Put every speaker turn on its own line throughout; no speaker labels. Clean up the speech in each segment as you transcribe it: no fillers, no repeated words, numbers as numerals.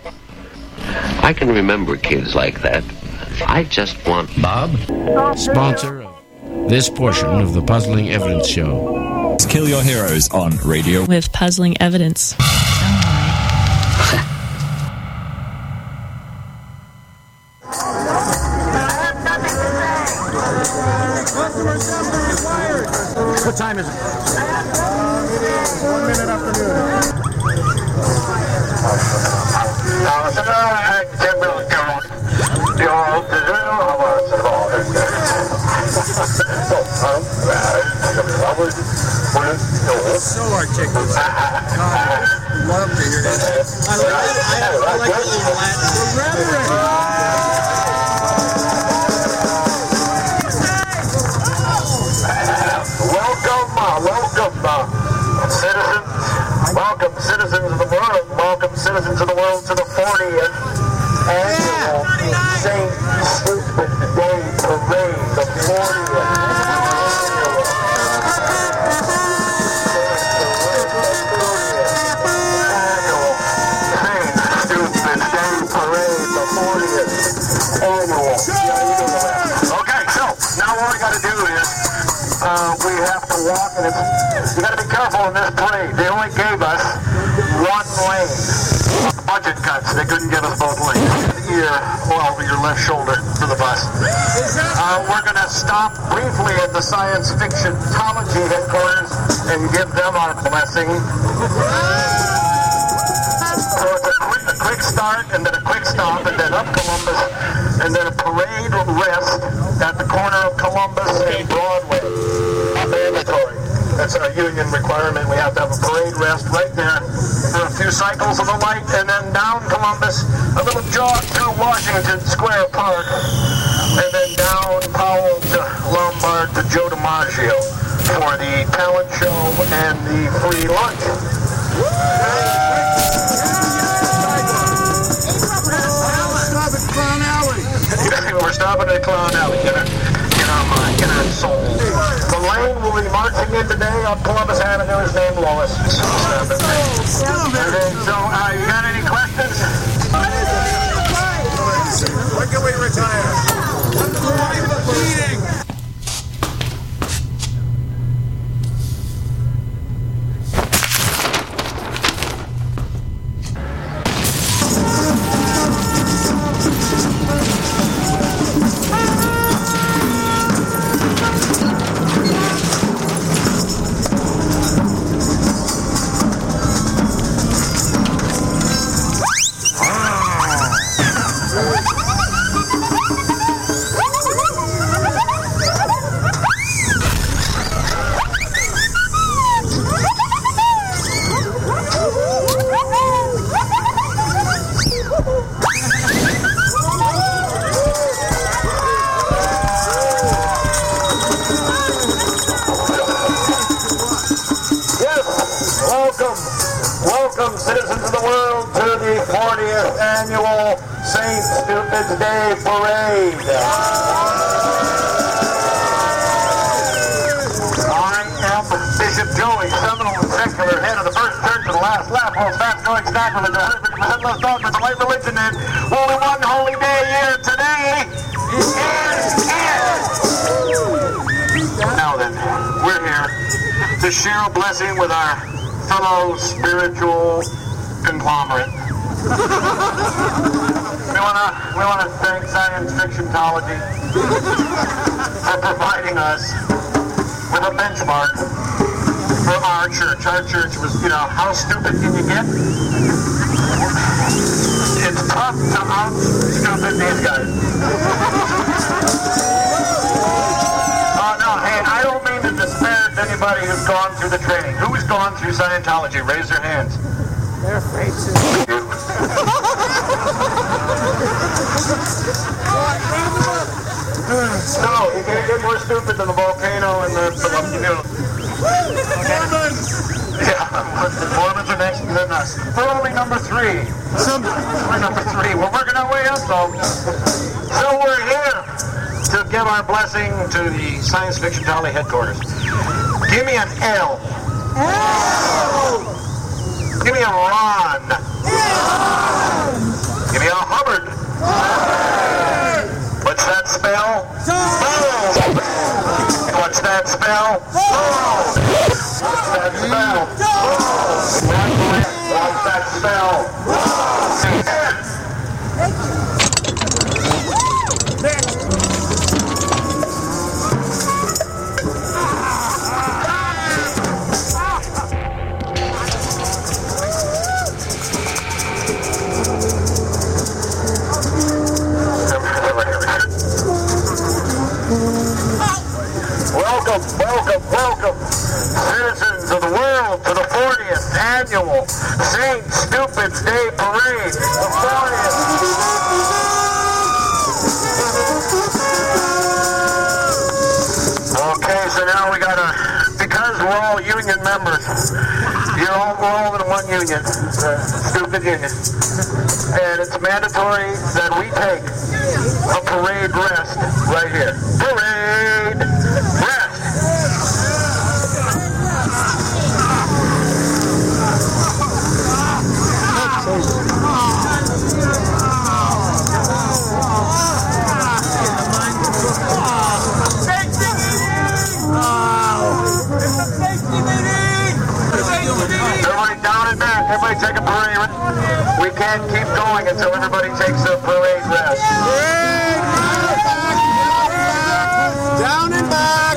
I can remember kids like that. I just want
Bob, sponsor of this portion of the Puzzling Evidence Show.
Kill Your Heroes on radio
with Puzzling Evidence.
What time is it? It is 1 minute after noon. So articulate. Love to hear that. I like a little Latin.
Welcome, citizens of the world. Welcome, citizens of the world, to the 40th annual St. Stupid Day Parade. The 40th annual. Okay, so now what we got to do is we have to walk, and you got to be careful in this parade. They only gave us one lane. Budget cuts. They couldn't give us both lanes. Over your left shoulder to the bus. We're going to stop briefly at the Science Fictionology headquarters and give them our blessing. So it's a quick start, and then a quick stop, and then up Columbus, and then a parade rest at the corner of Columbus and Broadway. Mandatory. That's our union requirement. We have to have a parade rest right there for a few cycles of the light, and then down Columbus, a little jog through Washington Square Park, and then down Powell to Lombard to Joe DiMaggio for the talent show and the free lunch. We're stopping at Clown Alley. Get our soul. The lane will be marching in today on Columbus Avenue is named Lois. So, you got any questions? When can we retire? Welcome, citizens of the world, to the 40th annual St. Stupid's Day Parade. I am Bishop Joey, Seminole and secular head of the First Church of the Last Lap, holds fast-going sacrament, 100% less dogma to life, religion, and only one holy day a year. Today is Now then, we're here to share a blessing with our fellow spiritual conglomerate. We want to thank Science Fictionology for providing us with a benchmark for our church. Our church was, how stupid can you get? It's tough to out-stupid these guys. No, hey, I don't mean to disparage anybody who's gone through the training. Who's gone through Scientology? Raise their hands.
They're afraid to.
No, you can't get more stupid than the volcano and the Mormons! Yeah, the Mormons are next to us. We're only number 3. We're number 3. We're working our way up, though. So we're here to give our blessing to the Science Fictionology headquarters. Give me an L. L. Give me a Ron. L. that spell? What's that spell? What's that spell? Welcome, citizens of the world, to the 40th annual St. Stupid's Day Parade. The 40th. Okay, so now we gotta, because we're all union members, we're all in one union, the Stupid Union. And it's mandatory that we take a parade rest right here. Parade rest. Everybody down and back. Everybody take a parade. We can't keep going until everybody takes a parade rest.
Down and back.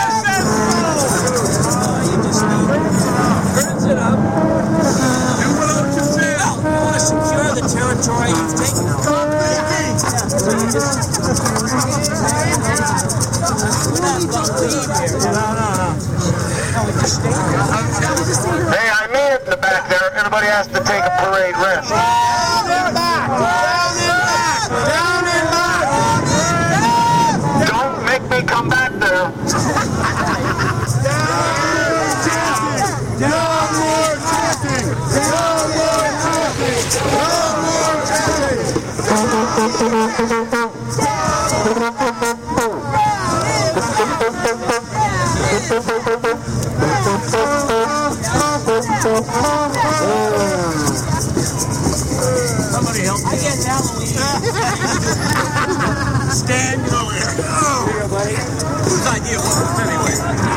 Turns it up. Do what you feel. I want to secure the territory you've taken out. So you just... We're not about to leave here. No.
Hey, I mean it in the back there. Everybody has to take a parade rest.
Down and back. Down and back.
Don't make me come back there.
No more chanting. No more chanting. Somebody help me. I get Halloween. Stan, get over here. Here, buddy. Whose idea was this anyway?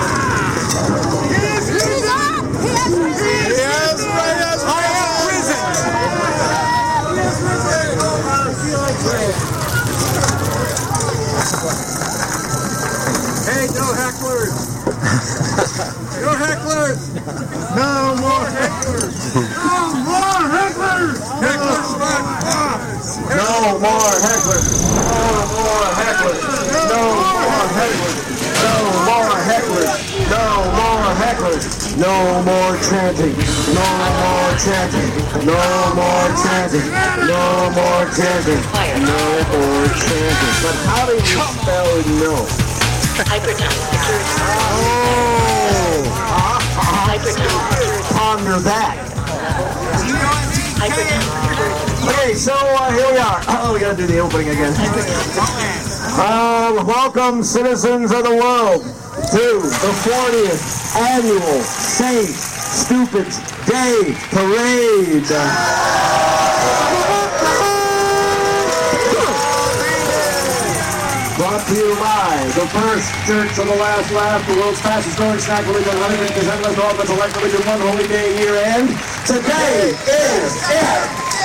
Hey, no hecklers! No hecklers! No more hecklers! No more hecklers! Hecklers run! No more hecklers! No more hecklers! No more hecklers! No more hecklers! No more hecklers! No more chanting! No more chanting! No more chanting! No more chanting! No more chanting! But how do you spell no? Ponder that. Okay, so here we are. Oh, we gotta do the opening again. Welcome, citizens of the world, to the 40th annual St. Stupid's Day Parade. Brought to you by the First Church of the Last Laugh, the world's fastest growing snack religion, 100% less all but select religion, one holy day a year, and today is it!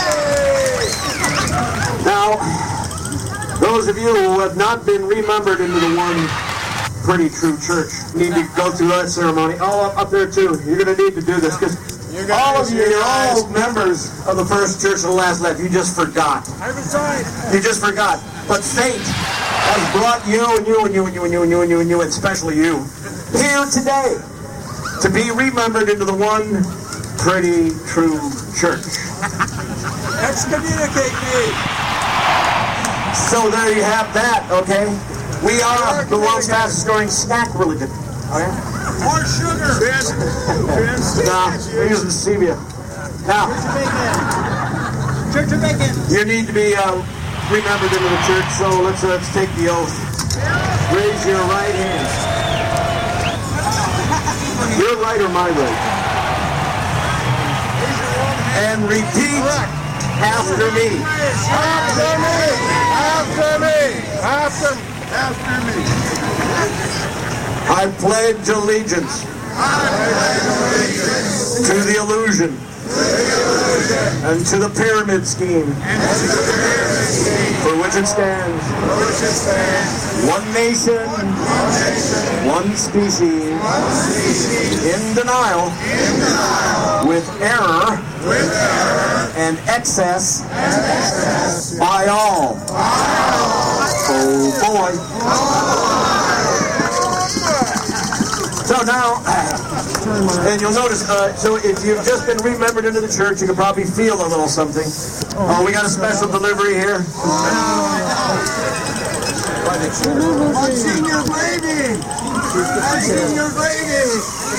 Now, those of you who have not been remembered into the one pretty true church need to go through that ceremony. Oh, up there too. You're going to need to do this because all of you, you're all members of the First Church of the Last Laugh. You just forgot. You just forgot. But fate has brought you and you, and especially you, here today to be remembered into the one pretty true church. Excommunicate me! So there you have that, okay? We are the world's fastest growing snack religion, okay? More sugar! No, we're using stevia. Now, you need to be remembered into the church, so let's take the oath. Raise your right hand. Your right or my right? And repeat after me. After me! After me! After me! I pledge allegiance to the illusion and to the pyramid scheme for which it stands, one nation, one species, in denial, with error and excess by all. Oh boy. So now, and you'll notice, so if you've just been remembered into the church, you can probably feel a little something. Oh, we got a special delivery here. Monsignor Brady! Monsignor Brady!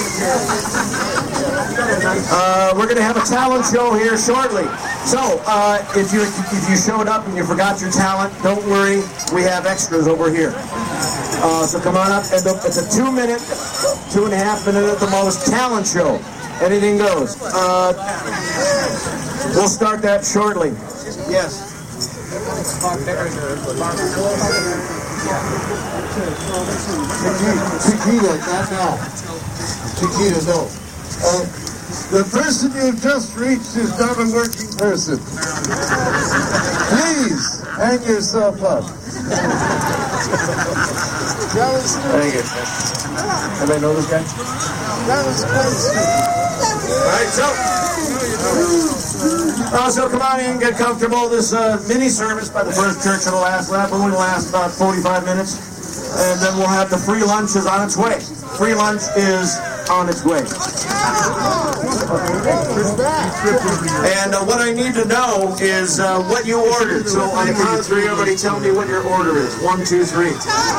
We're going to have a talent show here shortly. So, if you showed up and you forgot your talent, don't worry, we have extras over here. So come on up, and it's a 2-minute, 2.5 minute at the most talent show. Anything goes. We'll start that shortly. Yes. Chiquita, not now. Chiquita, no. The person you've just reached is not a working person. Please, hang yourself up. Thank you. Anybody know this guy? All right, so come on in, get comfortable. This mini service by the First Church of the Last Lap will only last about 45 minutes, and then we'll have the free lunch is on its way. Free lunch is on its way. And what I need to know is what you ordered. So on the count of 3, everybody tell me what your order is. 1, 2, 3.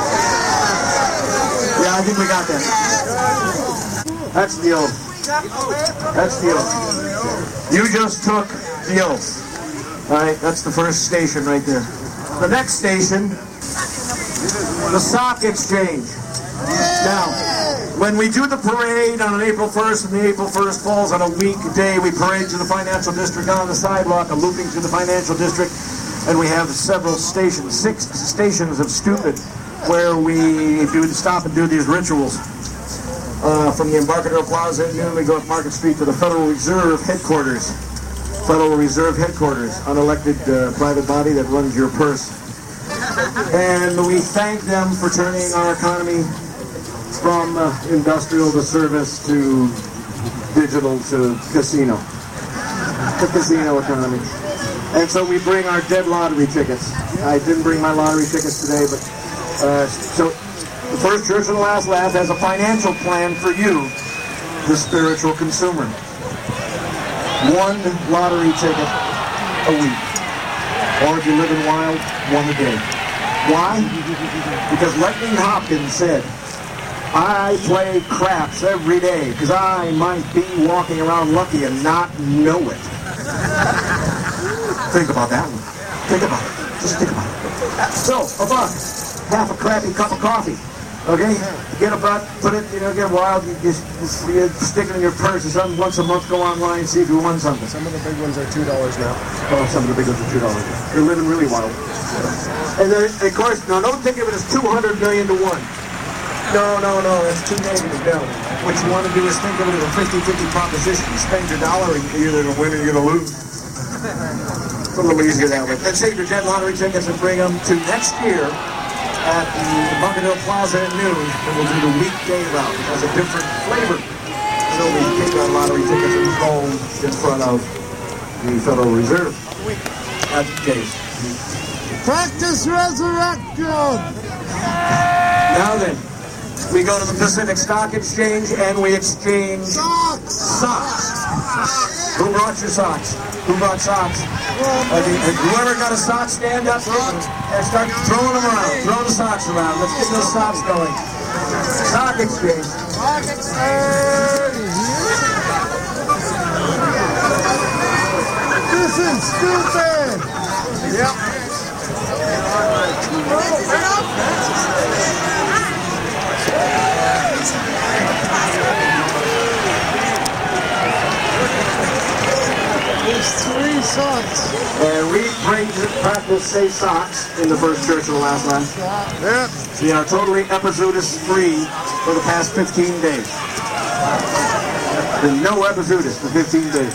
Yeah, I think we got that. That's the oath. That's the oath. You just took the oath. All right, that's the first station right there. The next station, the sock exchange. Now, when we do the parade on April 1st, and the April 1st falls on a weekday, we parade to the financial district on the sidewalk, looping through the financial district, and we have several stations, 6 stations of stupid, where we stop and do these rituals. From the Embarcadero Plaza at noon, we go up Market Street to the Federal Reserve headquarters. Federal Reserve headquarters, unelected private body that runs your purse. And we thank them for turning our economy from industrial to service to digital to casino. The casino economy. And so we bring our dead lottery tickets. I didn't bring my lottery tickets today, but so the First Church of the Last Lap has a financial plan for you, the spiritual consumer. 1 lottery ticket a week. Or if you live in wild, 1 a day. Why? Because Lightning Hopkins said, I play craps every day because I might be walking around lucky and not know it. Think about that one. Think about it. Just think about it. So, $1, half a crappy cup of coffee. Okay? Get a butt, put it, get wild, you stick it in your purse or something. Once a month, go online and see if you won something.
Some of the big ones are $2 now.
Oh, some of the big ones are $2. You're living really wild. And then, of course, now don't think of it as 200 million to 1. No, that's too negative down. What you want to do is think of it as a 50-50 proposition. You spend your dollar and you're either going to win or you're going to lose. It's a little easier that way. Then save your dead lottery tickets and bring them to next year at the Embarcadero Plaza at noon, and we'll do the weekday route. It has a different flavor. So we take our lottery tickets and go in front of the Federal Reserve. That's the case.
Practice resurrection!
Now then, we go to the Pacific Stock Exchange and we exchange socks. Who brought your socks? Who brought socks? Whoever got a sock, stand up and start throwing them around. Throw the socks around. Let's get those socks going. Sock exchange. Sock exchange.
This is stupid.
Yep.
three socks.
And we practice say socks in the first church of the last line.
Yep.
We are totally epizootis free for the past 15 days. There's no epizootis for 15 days.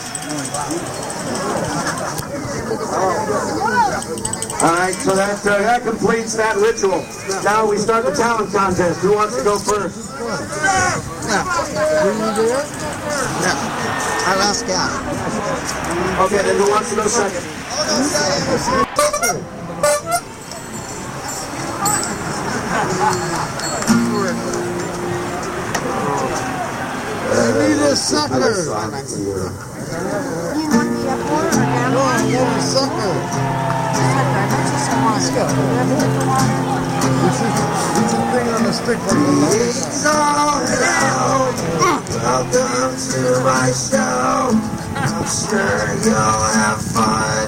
All right, so that completes that ritual. Now we start the talent contest. Who wants to go first?
Will you do it?
Yeah. I'll ask out.
Okay, then who wants to go second?
I need a sucker.
You want me up more or down?
No, I want a sucker.
Let's go.
It's a thing on a stick like a
Welcome to my show. I'm sure you'll have fun.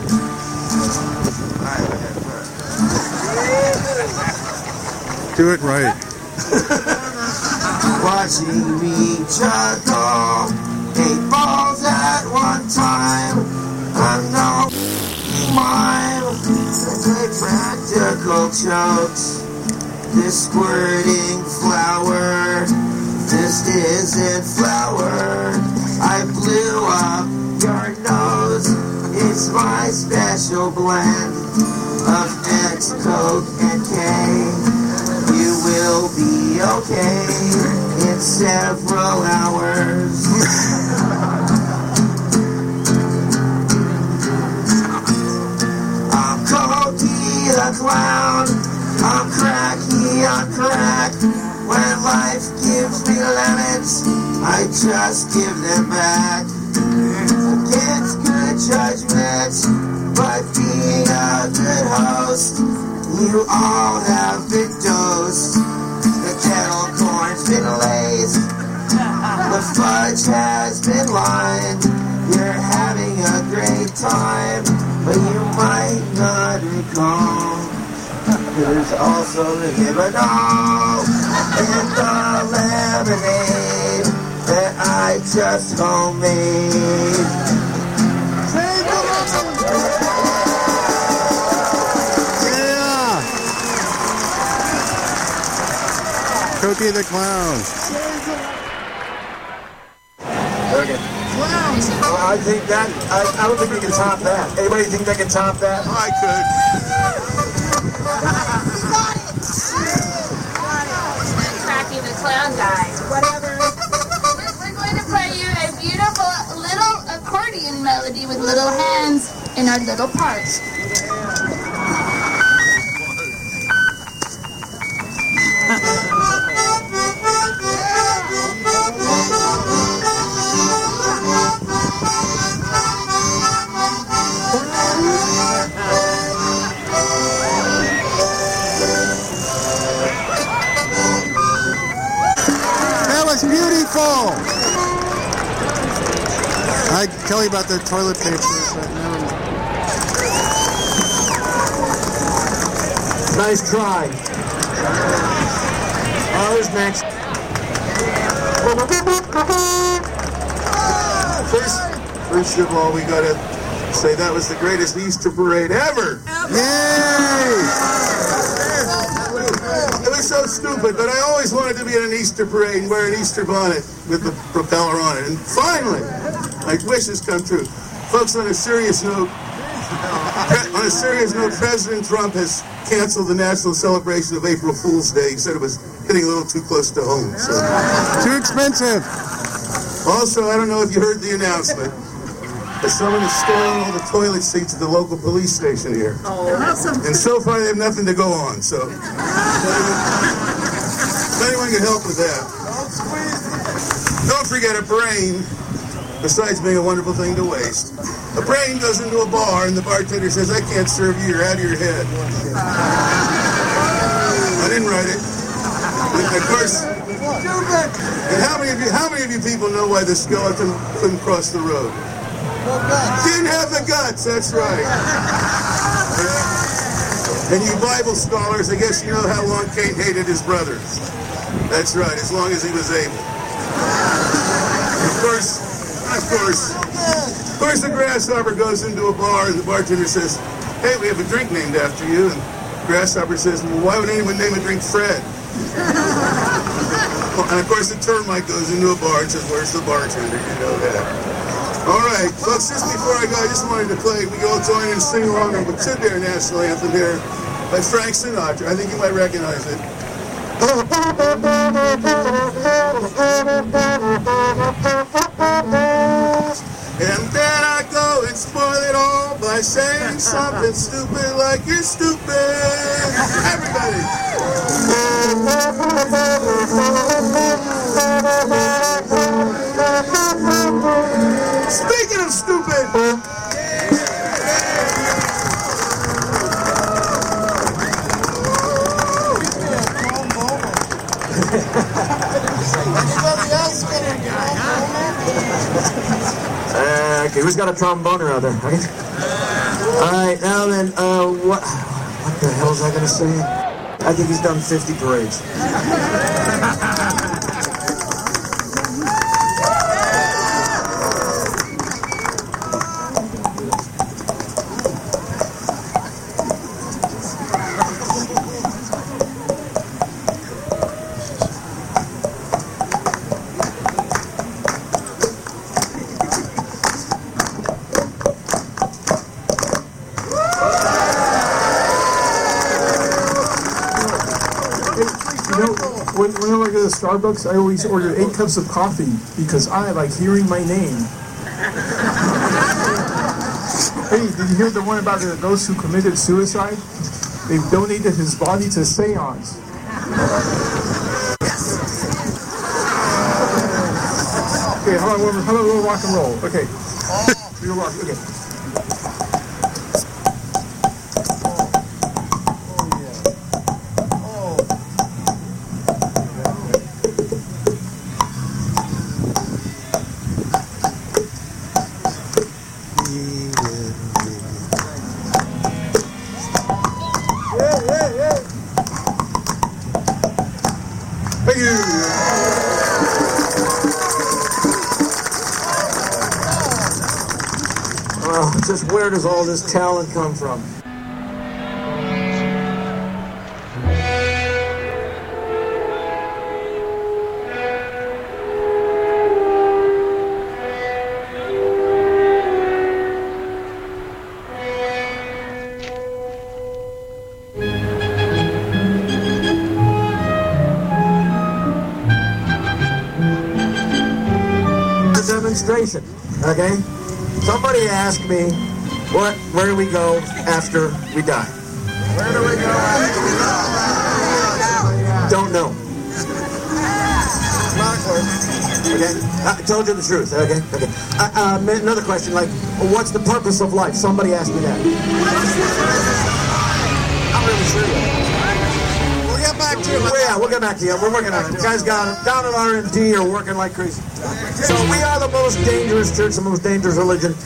Do it right.
Watching me juggle 8 balls at one time. I'm no mime. Play practical jokes. This squirting flower. This isn't flour. I blew up your nose. It's my special blend of X, Coke, and K. You will be okay in several hours. I'm Cokey the Clown. I'm cracky on crack. When life gives me lemons, I just give them back. Against good judgment, but being a good host, you all have been dosed. The kettle corn's been laced. The fudge has been lined. You're having a great time, but you might not recall. There's also the Hibidol and the lemonade that I just homemade.
Yeah! Cookie the Clown.
Okay. Well, I think that, I don't think we can top that. Anybody think they can top that?
I could.
Cracky the Clown guy. Whatever. We're going to play you a beautiful little accordion melody with little hands in our little parts.
Beautiful! I'd tell you about the toilet paper.
Nice try. Oh, who's next?
First of all, we gotta say that was the greatest Easter parade ever! Yay! It was so stupid, but I always wanted to be in an Easter parade and wear an Easter bonnet with the propeller on it. And finally, my wishes come true. Folks, on a serious note, President Trump has canceled the national celebration of April Fool's Day. He said it was hitting a little too close to home. So. Too expensive. Also, I don't know if you heard the announcement, but someone is stealing all the toilet seats at the local police station here. Oh, awesome. And so far, they have nothing to go on. So, if anyone can help with that. Don't forget a brain, besides being a wonderful thing to waste. A brain goes into a bar and the bartender says, "I can't serve you, you're out of your head." I didn't write it. And of course, and how many of you people know why the skeleton couldn't cross the road? Didn't have the guts, that's right. And you Bible scholars, I guess you know how long Cain hated his brothers. That's right, as long as he was able. Of course, course, the grasshopper goes into a bar, and the bartender says, "Hey, we have a drink named after you." And the grasshopper says, "Well, why would anyone name a drink Fred?" And of course, the termite goes into a bar and says, "Where's the bartender?" You know that. All right, folks, just before I go, I just wanted to play, we can all join in and sing along with the Sit There national anthem here by Frank Sinatra. I think you might recognize it. And then I go and spoil it all by saying something stupid like "you're stupid." Everybody. Speaking of stupid.
Anybody else get a
Okay, who's got a tromboner out there? Okay. All right, now then, what the hell is I going to say? I think he's done 50 parades.
Whenever I go to Starbucks, I always order 8 cups of coffee because I like hearing my name. Hey, did you hear the one about the ghost who committed suicide? They've donated his body to seance. Okay, how about a little rock and roll? Okay. Real rock. Okay.
Just where does all this talent come from? The demonstration, okay? Somebody asked me, where do we go after we die? Where do we go after we die? Don't know. Okay, I told you the truth. Okay. Another question, like, what's the purpose of life? Somebody asked me that. I'm really sure. We'll get back to you. Yeah, we'll get back to you. We're working on it. You guys got it. Down at R&D are working like crazy. So we are the most dangerous church, the most dangerous religion.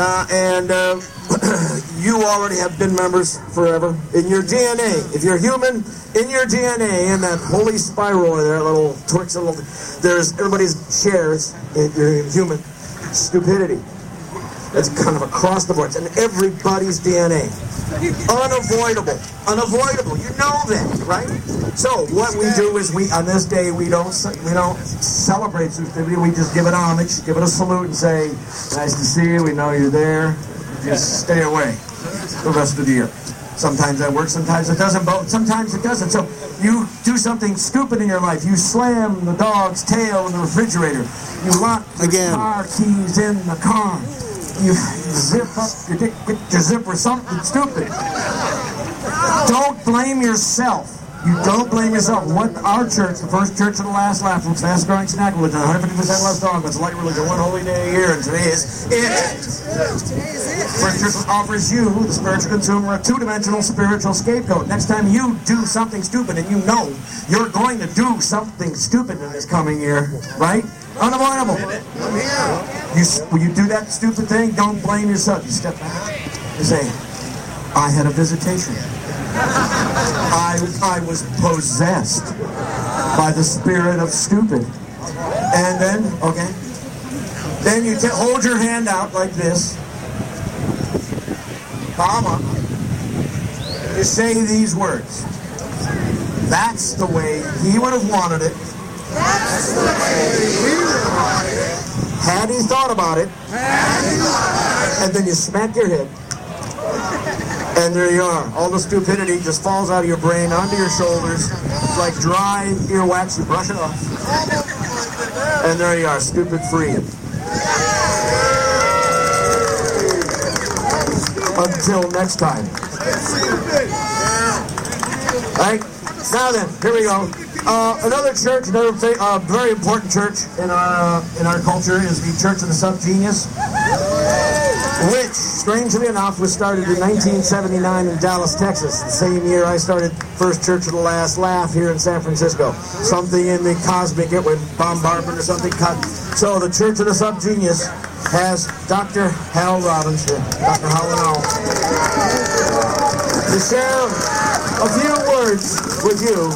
You already have been members forever. In your DNA, if you're human, in your DNA, in that holy spiral there, little Twix, there's everybody's shares, you're human, stupidity. That's kind of across the board. It's in everybody's DNA. Unavoidable. You know that, right? So what we do is on this day we don't celebrate stupidity. We just give it homage, give it a salute, and say, "Nice to see you. We know you're there. Just stay away the rest of the year." Sometimes that works. Sometimes it doesn't. But sometimes it doesn't. So you do something stupid in your life. You slam the dog's tail in the refrigerator. You lock your car keys in the car. You zip up your dick, get your zipper, something stupid. Don't blame yourself. You don't blame yourself. What our church, the first church of the last laugh, was fast growing snack religion, 150% less dog, but it's light religion, one holy day a year, and today is it. First church offers you, the spiritual consumer, a 2-dimensional spiritual scapegoat. Next time you do something stupid and you know you're going to do something stupid in this coming year, right? Unavoidable. When you do that stupid thing, don't blame yourself. You step back and say, I had a visitation. I was possessed by the spirit of stupid. And then, Then you hold your hand out like this. Palm up. You say these words. That's the way he would have wanted it.
That's the way he would have wanted it.
Had he thought about it. And then you smack your head. And there you are. All the stupidity just falls out of your brain onto your shoulders. It's like dry earwax. You brush it off. And there you are, stupid free. Until next time. Right? Now then, here we go. Another church, another very important church in our culture is the Church of the Subgenius, which, strangely enough, was started in 1979 in Dallas, Texas. The same year I started First Church of the Last Laugh here in San Francisco. Something in the cosmic, it with bombardment or something. So the Church of the Subgenius has Dr. Hal Robbins here. Dr. Hal to share a few words with you.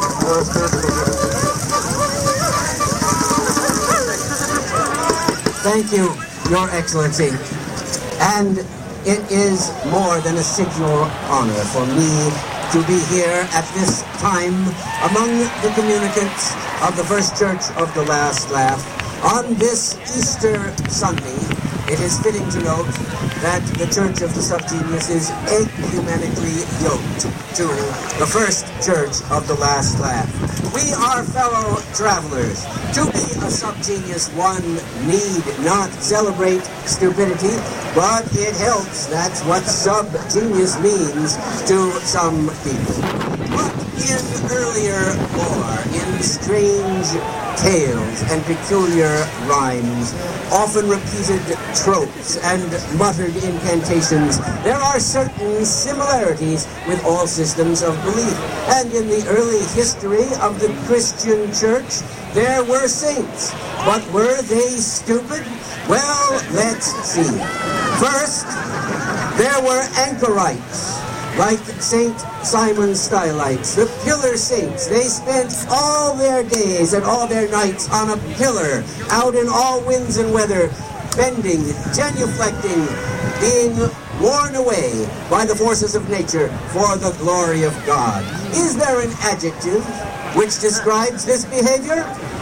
Thank you, Your Excellency. And it is more than a signal honor for me to be here at this time among the communicants of the First Church of the Last Laugh. On this Easter Sunday, it is fitting to note that the Church of the Subgenius is ecumenically yoked to the First Church of the Last Laugh. We are fellow travelers. To be a subgenius, one need not celebrate stupidity, but it helps. That's what subgenius means to some people. But in earlier lore, in strange tales and peculiar rhymes, often repeated tropes and muttered incantations, there are certain similarities with all systems of belief. And in the early history of the Christian church, there were saints. But were they stupid? Well, let's see. First, there were anchorites, like St. Simon Stylites, the pillar saints. They spent all their days and all their nights on a pillar, out in all winds and weather, bending, genuflecting, being worn away by the forces of nature for the glory of God. Is there an adjective which describes this behavior?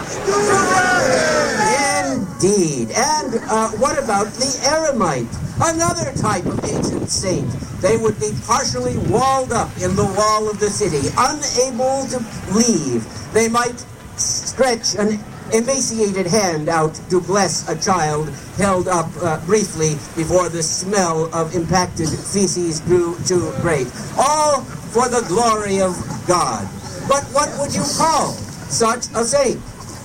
Indeed. And what about the eremite? Another type of ancient saint. They would be partially walled up in the wall of the city, unable to leave. They might stretch an emaciated hand out to bless a child held up briefly before the smell of impacted feces grew too great. All for the glory of God. But what would you call such a saint?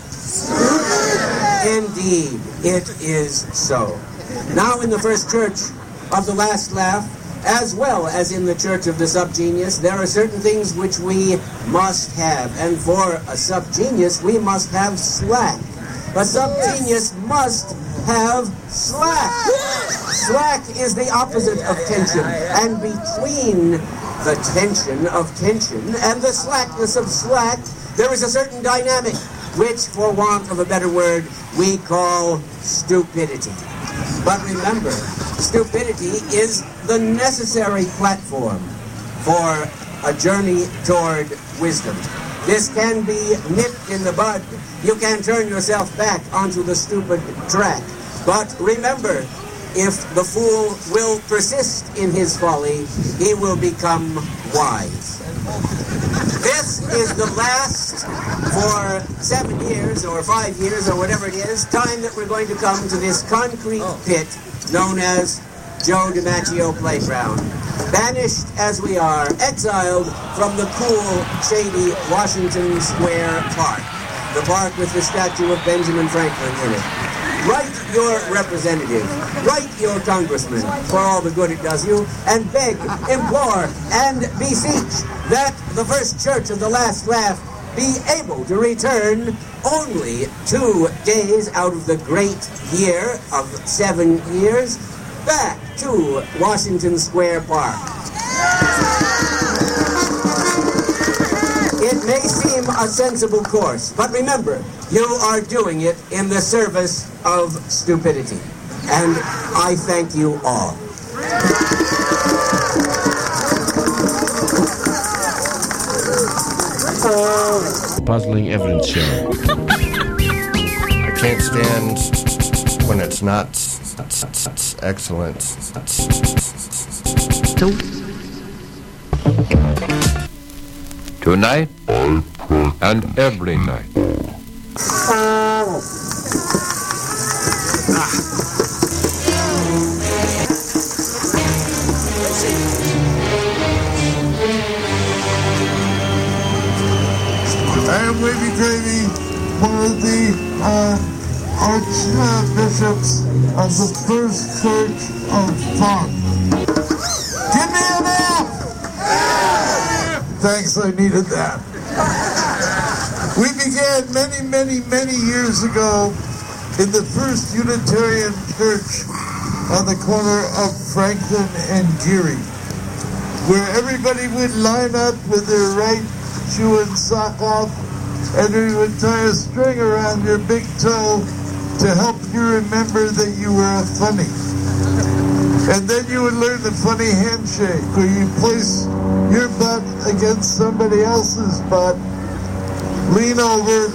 Indeed, it is so. Now in the First Church of the Last Laugh, as well as in the Church of the Subgenius, there are certain things which we must have. And for a subgenius, we must have slack. A subgenius must have slack. Slack is the opposite of tension. And between the tension of tension and the slackness of slack, there is a certain dynamic, which, for want of a better word, we call stupidity. But remember, stupidity is the necessary platform for a journey toward wisdom. This can be nipped in the bud. You can turn yourself back onto the stupid track. But remember, if the fool will persist in his folly, he will become wise. This is the last, for 7 years or 5 years or whatever it is, time that we're going to come to this concrete pit known as Joe DiMaggio Playground. Banished as we are, exiled from the cool, shady Washington Square Park. The park with the statue of Benjamin Franklin in it. Write your representative, write your congressman, for all the good it does you, and beg, implore, and beseech that the First Church of the Last Laugh be able to return only 2 days out of the great year of 7 years back to Washington Square Park. It may seem a sensible course. But remember, you are doing it in the service of stupidity. And I thank you all.
Puzzling Evidence Show.
I can't stand when it's not excellent.
Tonight and every night.
I am Wavy Gravy, one of the archbishops of the First Church of Funk. Give me an F! Thanks, I needed that. We began many years ago in the First Unitarian Church on the corner of Franklin and Geary, where everybody would line up with their right shoe and sock off, and we would tie a string around your big toe to help you remember that you were funny. And then you would learn the funny handshake, where you place your butt against somebody else's butt, lean over,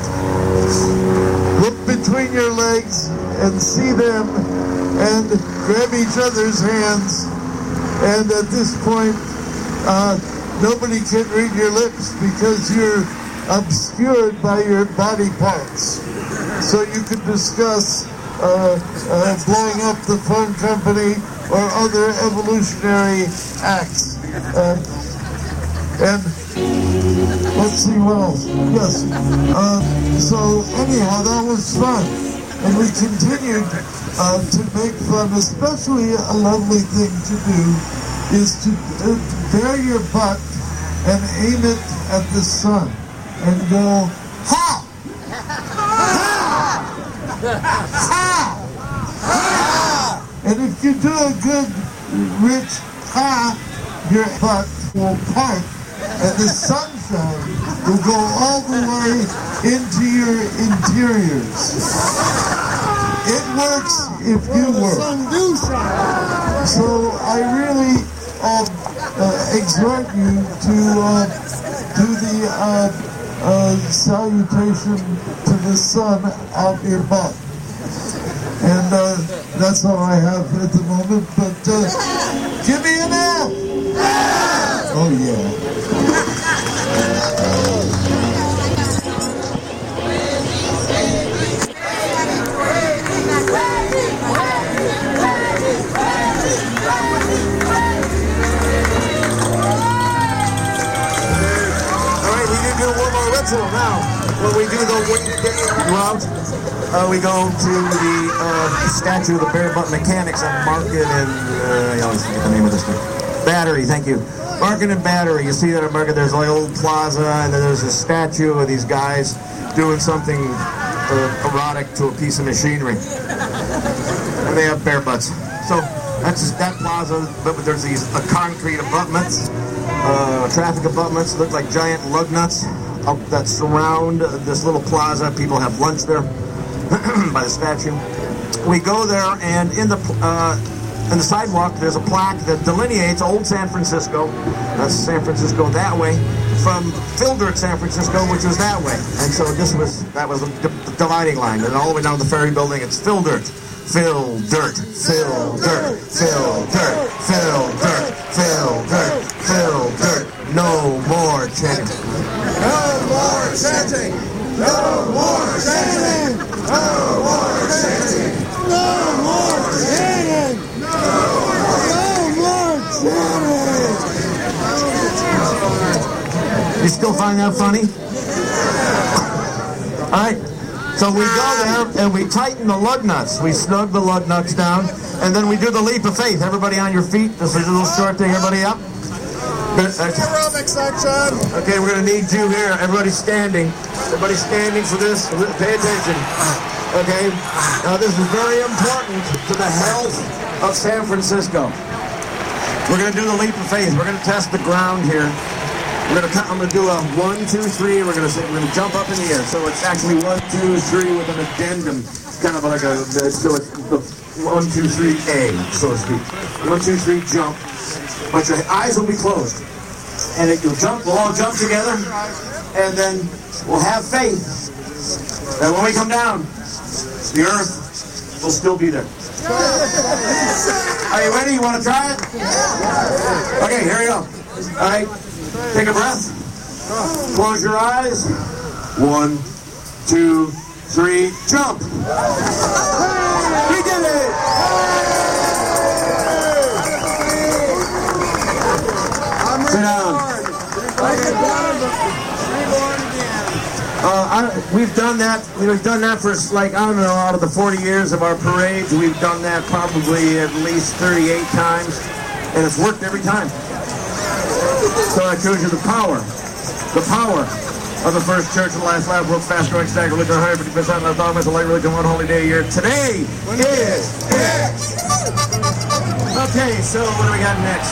look between your legs and see them, and grab each other's hands. And at this point, nobody can read your lips because you're obscured by your body parts. So you can discuss blowing up the phone company or other evolutionary acts. And let's see what else. Yes. So anyhow, that was fun. And we continued to make fun. Especially a lovely thing to do is to bare your butt and aim it at the sun and go, ha! Ha! Ha! Ha! And if you do a good rich ha, your butt will part and the sunshine will go all the way into your interiors. It works if you work. So I really exhort you to do the salutation to the sun out your butt. And that's all I have at the moment, but give me an F! Oh yeah. Now, when we do the route, we go to the statue of the Bare Butt Mechanics on Market and I always forget the name of this thing. Battery, thank you. Market and Battery. You see that at Market, there's like a old plaza, and then there's a statue of these guys doing something erotic to a piece of machinery. And they have bare butts. So that's that plaza, but there's these concrete abutments, traffic abutments, look like giant lug nuts that surround this little plaza. People have lunch there by the statue. We go there, and in the sidewalk, there's a plaque that delineates old San Francisco. That's San Francisco that way, from Filbert, San Francisco, which was that way. And so that was the dividing line. And all the way down to the ferry building, it's Filbert. Fill dirt, fill dirt, fill dirt, fill dirt, fill dirt, fill dirt. No more chanting. No more chanting. No more chanting. No more chanting. No more chanting. No more chanting. You still find that funny? All right. So we go there and we tighten the lug nuts. We snug the lug nuts down, and then we do the leap of faith. Everybody on your feet. This is a little short thing. Everybody up. Aerobic section. Okay, we're going to need you here. Everybody standing. Everybody standing for this. Pay attention. Okay. Now this is very important to the health of San Francisco. We're going to do the leap of faith. We're going to test the ground here.
I'm gonna do a 1, 2, 3. We're gonna jump up in the air. So it's actually 1, 2, 3 with an addendum, kind of like so it's the 1, 2, 3 A, so to speak. 1, 2, 3 jump, but your eyes will be closed, and we'll all jump together, and then we'll have faith that when we come down, the earth will still be there. Are you ready? You want to try it? Okay, here we go. All right, take a breath. Close your eyes. 1, 2, 3, jump. We did it! Sit down. We've done that. We've done that for, like, I don't know, out of the 40 years of our parades, we've done that probably at least 38 times, and it's worked every time. So that shows you the power of the first church of the last lap, world's fast growing stack, religion 150% of the light religion, one holy day a year. Today is it. Okay, so what do we got next?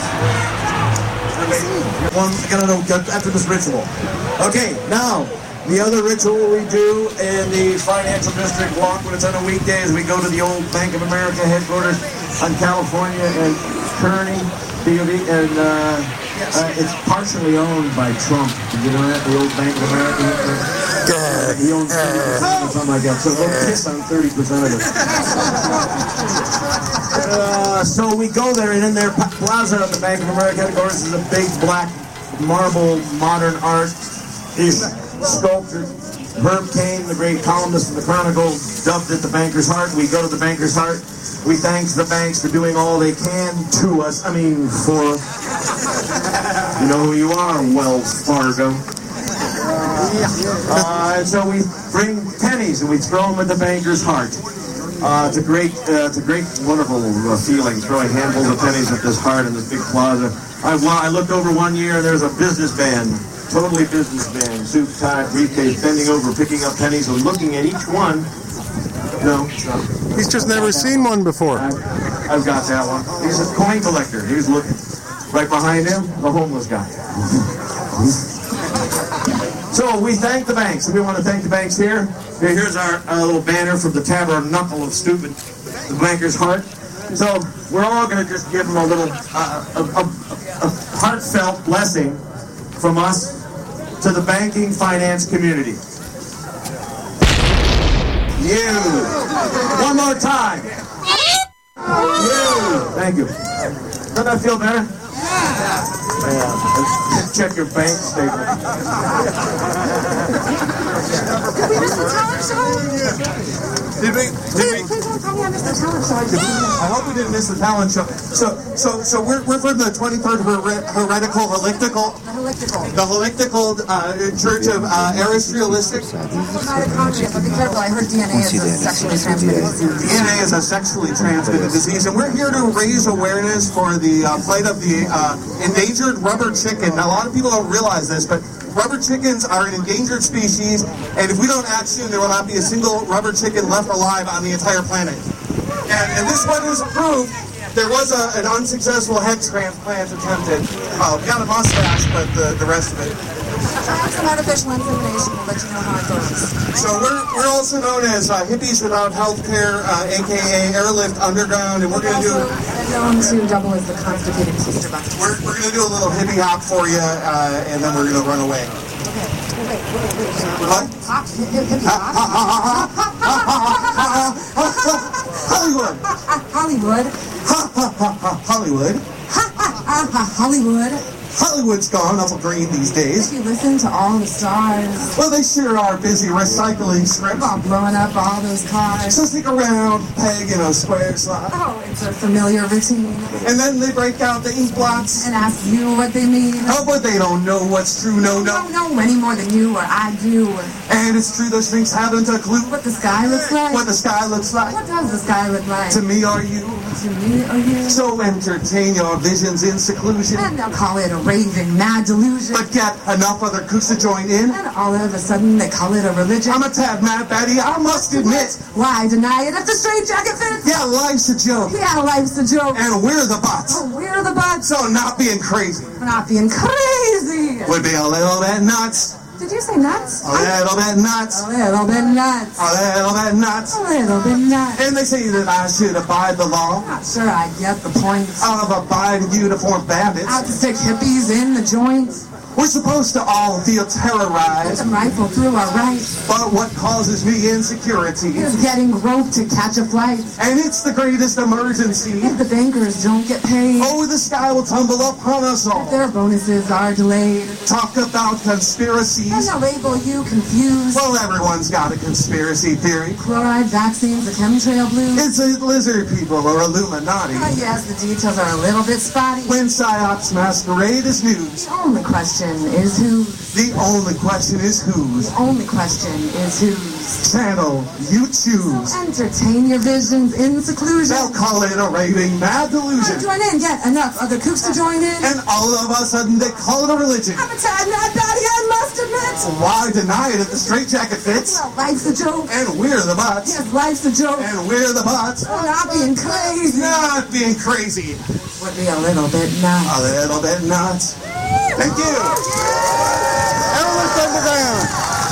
After this ritual. Okay, now, the other ritual we do in the financial district block when it's on a weekday is we go to the old Bank of America headquarters on California and Kearney, and it's partially owned by Trump. You know that? The old Bank of America? He owns 30% or something like that. So they'll piss on 30% of it. So we go there, and in their plaza at the Bank of America headquarters is a big black marble modern art sculpture. Herb Cain, the great columnist of the Chronicle, dubbed it the Banker's Heart. We go to the Banker's Heart. We thank the banks for doing all they can to us. I mean, for... You know who you are, Wells Fargo. And so we bring pennies and we throw them at the Banker's Heart. It's a great, wonderful feeling, throwing handfuls of pennies at this heart in this big plaza. I looked over one year and there's a business band, totally business band, suit, tie, briefcase, bending over, picking up pennies and looking at each one. No.
He's just never seen one before.
I've got that one. He's a coin collector. He was looking. Right behind him, the homeless guy. So we thank the banks. We want to thank the banks here. Here's our little banner from the Tabernacle of Stupid, the Banker's Heart. So we're all going to just give them a little, a heartfelt blessing from us to the banking finance community. You. One more time. You. Thank you. Doesn't that feel better? Yeah. Check your bank statement.
Did we miss the talent show?
Did we?
Please don't tell me I missed the talent show.
I hope we didn't miss the talent show. So we're from the 23rd Heretical Halictical Church of Eris Realistic.
Mitochondria, but be careful. I heard DNA is a sexually transmitted disease.
DNA is a sexually transmitted disease, and we're here to raise awareness for the plight of the endangered rubber chicken. Now, a lot of people don't realize this, but rubber chickens are an endangered species, and if we don't act soon, there will not be a single rubber chicken left alive on the entire planet. And this one is proved. There was an unsuccessful head transplant attempted. We got a mustache, but the rest of it.
Try some artificial insemination. We'll let you know how it goes.
So we're also known as Hippies Without Healthcare, aka Airlift Underground, and we're going to do.
Known to double as the constipated sister bucket.
We're going to do a little hippie hop for you, and then we're going to run away.
Wait.
What?
Hippie hop?
Hollywood.
Hollywood.
Hollywood's gone awful green these days.
If you listen to all the stars.
Well, they sure are busy recycling strips.
About blowing up all those cars.
So stick around, peg in a square slot.
Oh, it's a familiar routine.
And then they break out the ink blots.
And ask you what they mean.
Oh, but they don't know what's true, no.
Don't know any more than you or I do.
And it's true those things haven't a clue.
What the sky looks like?
What the sky looks like?
What does the sky look like?
To me or you?
To me or you?
So entertain your visions in seclusion.
And they'll call it a raving mad delusion.
But get enough other kooks to join in.
And all of a sudden they call it a religion.
I'm a tad mad, Betty, I must admit.
Why deny it if the straight jacket fits?
Yeah, life's a joke.
Yeah, life's a joke.
And we're the butts.
Oh, we're the butts.
So not being crazy.
Not being crazy.
would be a little bit nuts.
Did you say nuts?
A little bit nuts.
A little bit nuts.
A little bit nuts.
A little bit nuts.
And they say that I should abide the law.
Not sure I get the point.
Of abiding uniformed bandits.
Out to stick hippies in the joints.
We're supposed to all feel terrorized.
With a rifle through our right.
But what causes me insecurity
is getting roped to catch a flight.
And it's the greatest emergency.
If the bankers don't get paid.
Oh, the sky will tumble upon us all.
If their bonuses are delayed.
Talk about conspiracies.
And they'll label you confused.
Well, everyone's got a conspiracy theory.
Chloride vaccines, the chemtrail blues.
It's a lizard people or Illuminati.
Yes, the details are a little bit spotty.
When psyops masquerade as news.
The only question is whose.
The only question is whose.
The only question is whose.
Channel you choose.
So entertain your visions in seclusion.
They'll call it a raving mad delusion.
Join in, get enough other kooks to join in.
And all of a sudden they call it a religion.
I'm a tad mad batty, I must admit.
Why deny it if the straitjacket fits?
Well, life's a joke.
And we're the butts.
Yes, life's a joke.
And we're the butts.
Oh, not being crazy.
Not being crazy.
Would be a little bit nuts.
A little bit nuts. Thank you. Everyone's underground.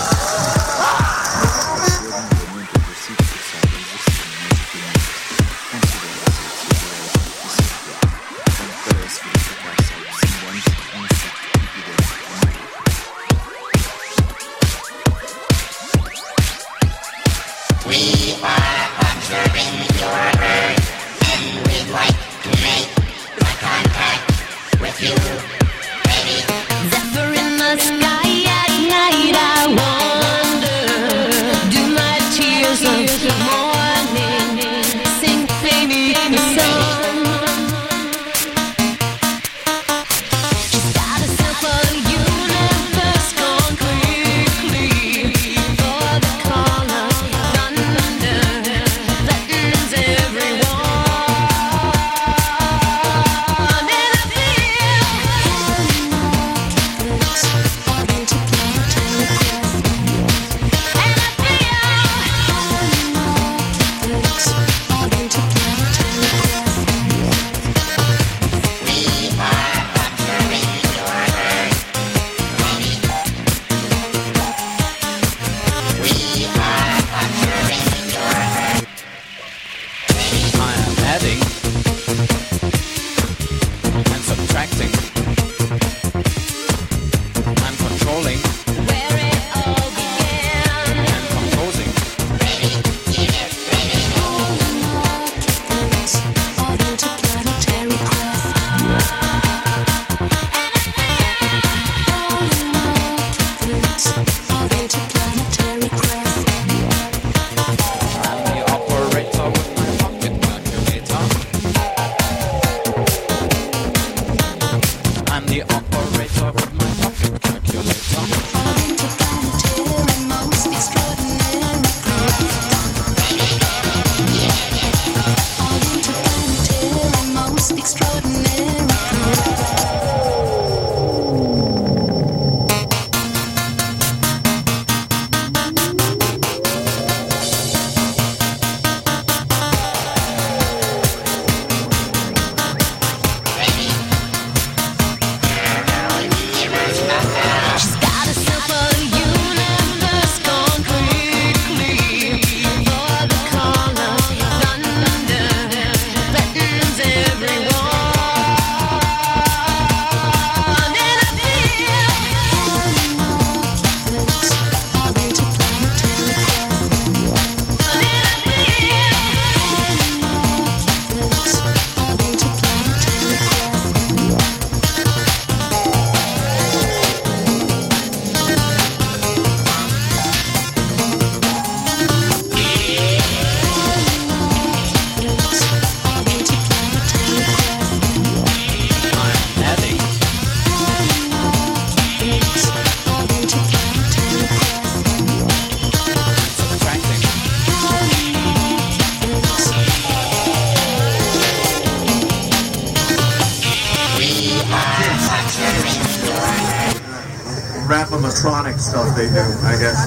Rapamotronic stuff they do, I guess.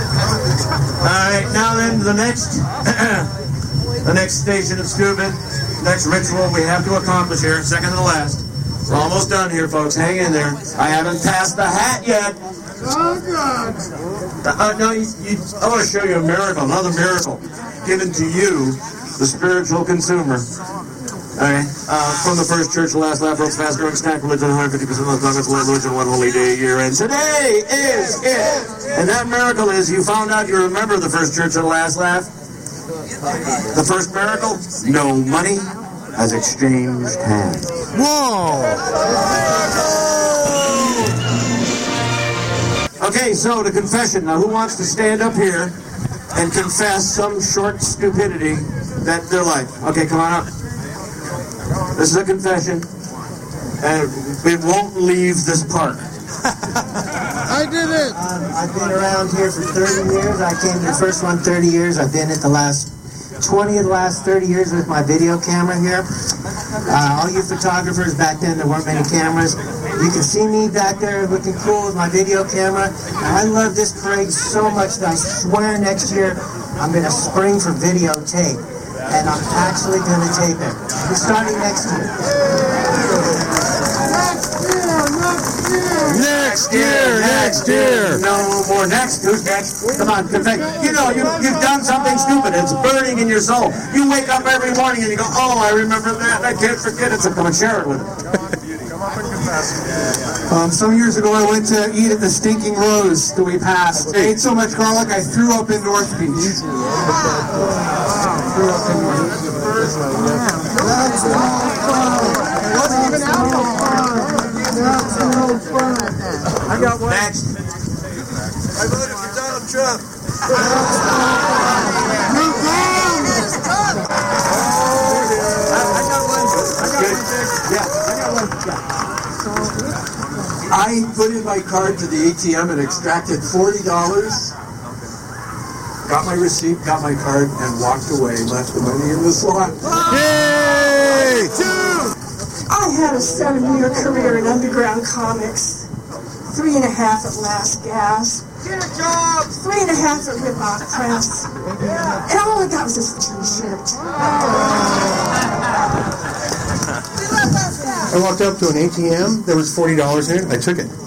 Alright, now then, the next station of stupid, next ritual we have to accomplish here, second to the last. Almost done here, folks. Hang in there. I haven't passed the hat yet.
Oh, God.
No, I want to show you a miracle, another miracle given to you, the spiritual consumer. Okay. From the First Church, the Last Laugh, world's fast growing snack religion, 150% of the conference, one religion, one holy day a year. And today is it. And that miracle is you found out you remember the First Church of the Last Laugh. The first miracle, no money has exchanged hands.
Whoa!
Okay, so the confession. Now, who wants to stand up here and confess some short stupidity that their life? Okay, come on up. This is a confession, and it won't leave this park.
I did it!
I've been around here for 30 years. I came to the first one 30 years. I've been at the last 20 of the last 30 years with my video camera here. All you photographers, back then there weren't many cameras. You can see me back there looking cool with my video camera. And I love this parade so much that I swear next year I'm going to spring for videotape. And I'm actually going to tape it. We're starting next year.
Next year!
No more next. Who's next? Come on, confess. You know, you've done something stupid. It's burning in your soul. You wake up every morning and you go, oh, I remember that. I can't forget it. So come and share it with me.
Some years ago, I went to eat at the Stinking Rose that we passed. I ate so much garlic, I threw up in North Beach.
Wasn't even alcohol. I got one.
Next.
I voted for Donald Trump.
I put in my card to the ATM and extracted $40, got my receipt, got my card, and walked away, left the money in the slot.
Yay!
I had a 7-year career in underground comics. 3.5 at Last Gas.
Get a job!
3.5 at Rip-Off Press. And all I got was this t-shirt.
I walked up to an ATM. There was $40 in it. I took it.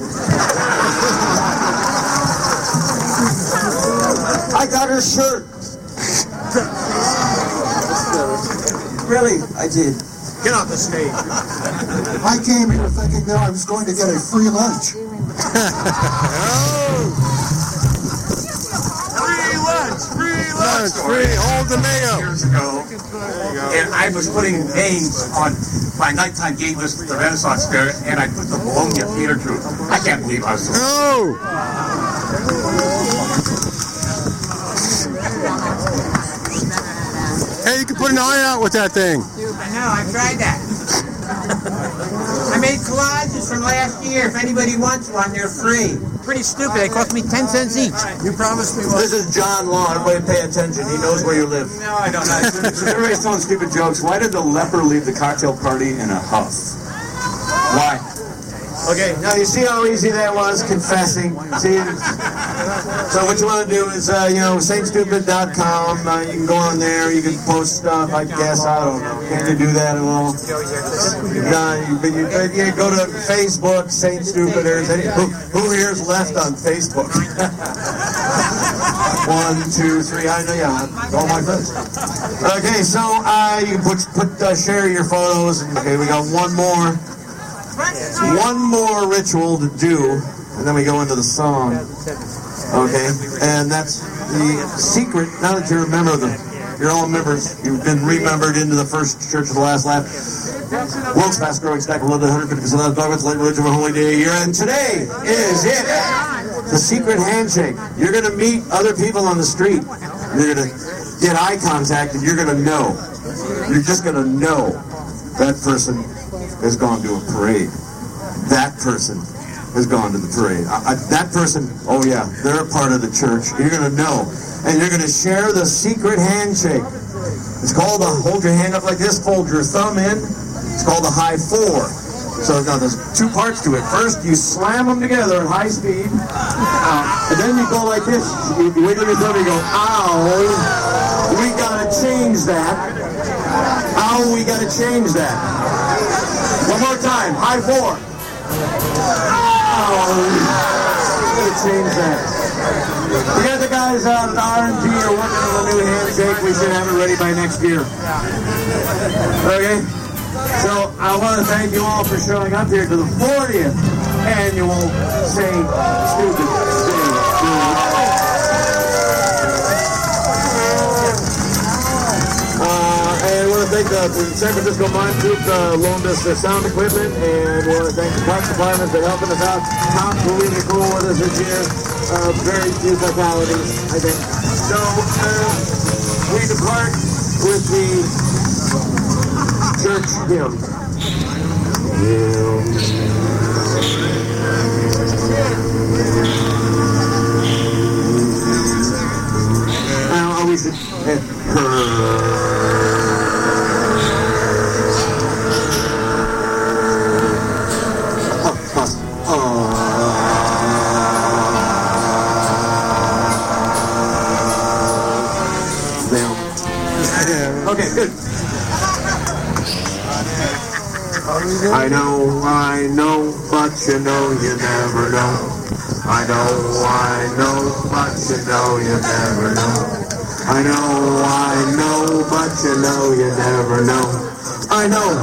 I got her shirt. Really? I did.
Get off the stage.
I came here thinking that I was going to get a free lunch.
Free, hold the mayo.
Years ago, and I was putting names on my nighttime game list at the Renaissance Fair, and I put the Bologna Theater Troupe. I can't believe I was so...
No! Hey, you can put an eye out with that thing.
I know, I tried that. I made collages from last year. If anybody wants one, they're free. Pretty stupid. They cost me 10 cents each.
You promised me one.
This is John Law. Everybody pay attention. He knows where you live.
No, I don't know.
Everybody's telling stupid jokes. Why did the leper leave the cocktail party in a huff? Why? Okay, now you see how easy that was, confessing. See, so what you want to do is, saintstupid.com. You can go on there. You can post stuff. I guess I don't know. Can you do that at all? You go to Facebook, Saint Stupiders. Who here's left on Facebook? 1, 2, 3. I know, yeah, all my friends. Okay, so you can share your photos. Okay, we got one more ritual to do, and then we go into the song. Okay, and that's the secret. Now that you're a member of them, you're all members. You've been remembered into the First Church of the Last Laugh. World's fast growing stack of 150% of the dogmas, late religion of a holy day a year, and today is it. The secret handshake. You're going to meet other people on the street. You're going to get eye contact, and you're going to know. You're just going to know that person has gone to a parade. That person has gone to the parade. That person, oh yeah, they're a part of the church. You're going to know. And you're going to share the secret handshake. It's called hold your hand up like this, fold your thumb in. It's called a high four. So now there's 2 parts to it. First, you slam them together at high speed. And then you go like this. You wiggle your thumb and you go, ow. We got to change that. Ow, we got to change that. One more time. High 4. Oh, gotta change that. We got the guys out at R&G are working on a new handshake. We should have it ready by next year. Okay? So I want to thank you all for showing up here to the 40th annual Say Stupid Thing. And I want to thank the San Francisco Mine Group loaned us their sound equipment, and we want to thank the Parks Department for helping us out. Tom's really cool with us this year. Very few fatalities, I think. So we depart with the church hymn. Now we should okay, good. I know, but you know you never know. I know, but you know you never know. I know, but you know you never know. I know,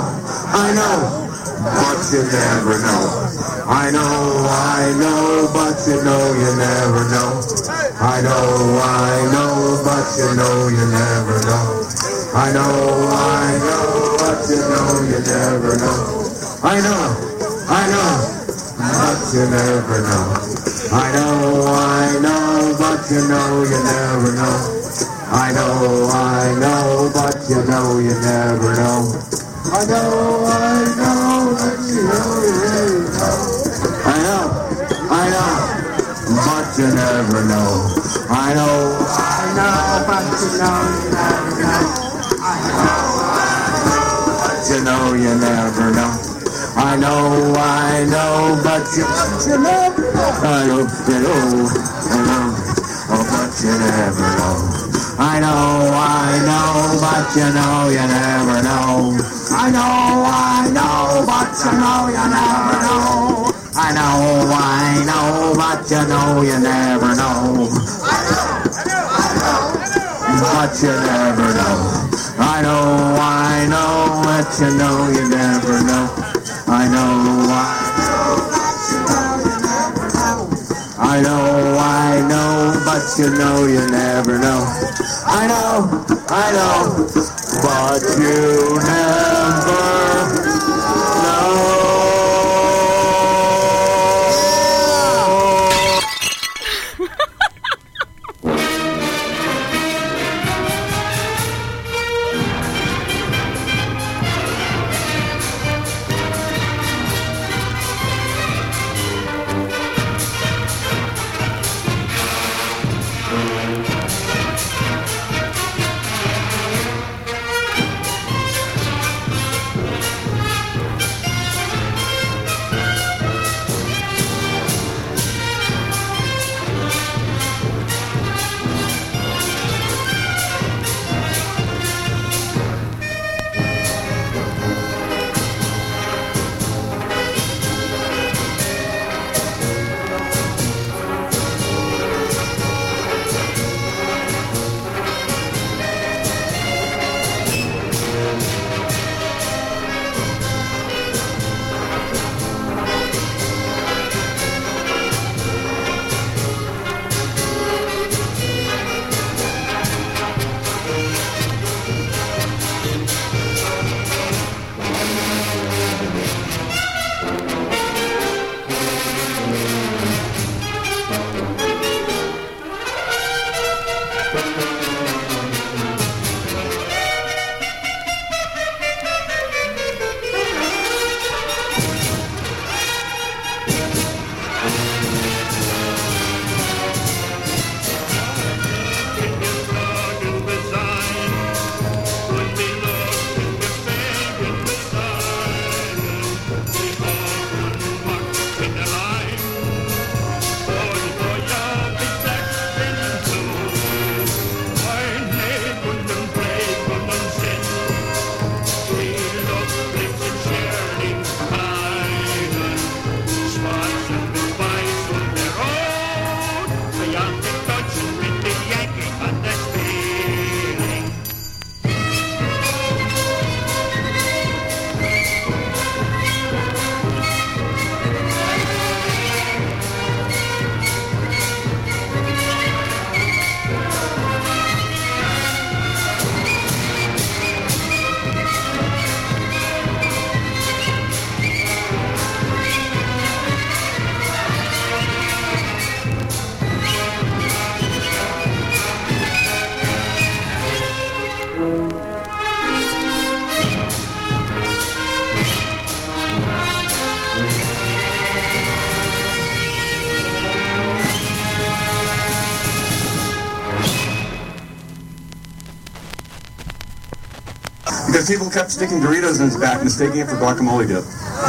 but you never know. I know, but you know you never know. I know, but you know you never know. I know, but you know you never know. I know, but you never know. I know, but you know you never know. I know, but you know you never know. I know, but you know you never know. I know, but you never know. I know, but you know you never know. You know you never know. I know, but you never know. I know, but you never know. I know, but you know you never know. I know, but you know you never know. I know, but you know you never know. But you never know. I know, but you know you never know. I know, but you know you never know. I know, but you never know.
Because people kept sticking Doritos in his back, mistaking it for guacamole dip.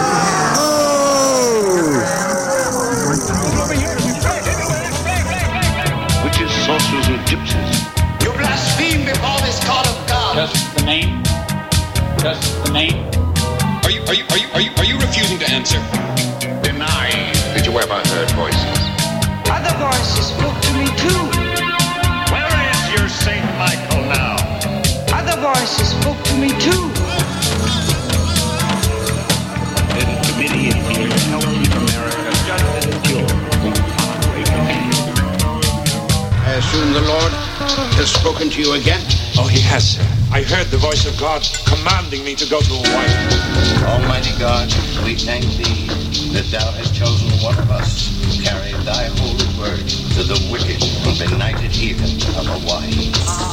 Witches, sorcerers, and gypsies.
You blaspheme before this God of God.
Just the name? Just the name?
Are you refusing to answer?
Denying that you ever heard voices.
Other voices spoke to me too.
Where is your Saint Michael now?
Other voices spoke to me too.
There's a committee in here to help keep America just as pure.
I assume the Lord has spoken to you again?
Oh, he has, sir. I heard the voice of God commanding me to go to Hawaii.
Almighty God, we thank thee that thou hast chosen one of us to carry thy holy word to the wicked and benighted heathen of Hawaii.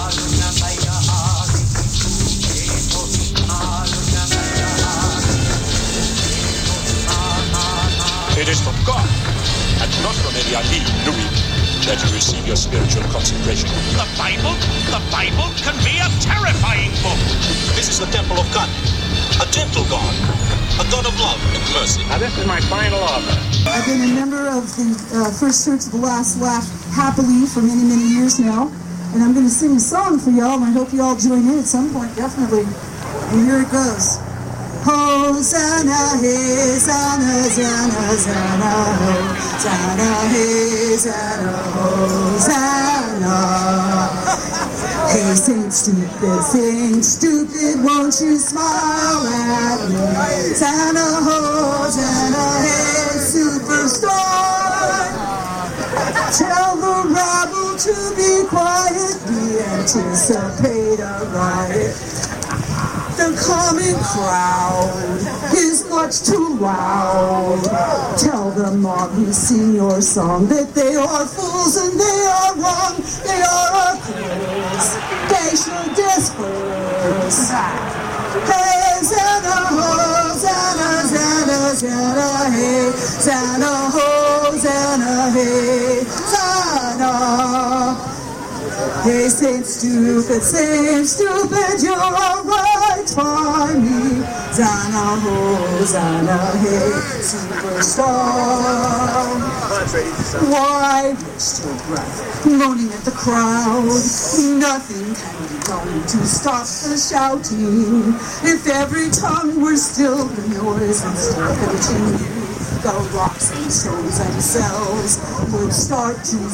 It is from God and not from any Ali Louis that you receive your spiritual consecration.
The Bible can be a terrifying book.
This is the temple of God, a gentle God, a God of love and mercy.
Now this is my final offer.
I've been a member of the First Church of the Last Laugh happily for many, many years now. And I'm going to sing a song for y'all, and I hope you all join in at some point, definitely. And here it goes. Hosanna, Hosanna, Hosanna, Hosanna, Hosanna, Hosanna, Hosanna. Hey, Saint Stupid, won't you smile at me? Hosanna, Hosanna, hey, superstar. Tell the rabble to be quiet, we anticipate a riot. The coming crowd is much too loud. Tell the mob who sing your song that they are fools and they are wrong. They are a curse. They should disperse. Hosanna, Hosanna, Hosanna, Hosanna, hey, Hosanna, Hosanna, hey, Hosanna. Hey, Saint Stupid, you're right by me. Hosanna, Hosanna, hey, superstar. Why waste your breath moaning at the crowd? Nothing can be done to stop the shouting. If every tongue were still, the noise would still continue. The rocks and stones themselves would start to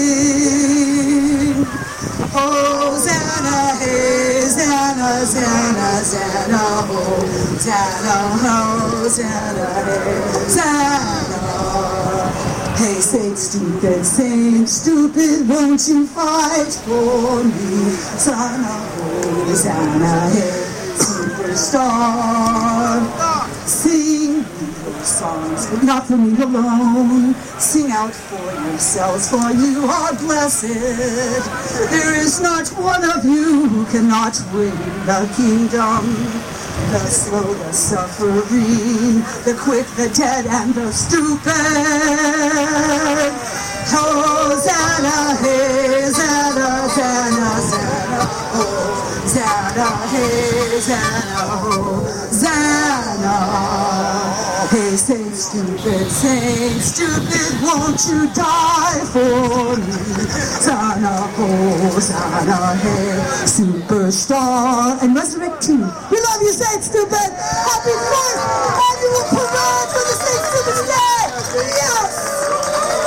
sing. Hosanna, Hosanna, Hosanna, Hosanna, Hosanna, Hosanna. Hey, Saint Stupid, won't you fight for me? Hosanna, Hosanna, hey, superstar. Sing songs, but not for me alone. Sing out for yourselves, for you are blessed. There is not one of you who cannot win the kingdom. The slow, the suffering, the quick, the dead, and the stupid. Hosanna, Hosanna, Hosanna, Hosanna, Hosanna, Hosanna. Hey, Saint Stupid, won't you die for me? Hosanna, Hosanna, hey, superstar. And resurrect too. We love you, Saint Stupid. Happy 4th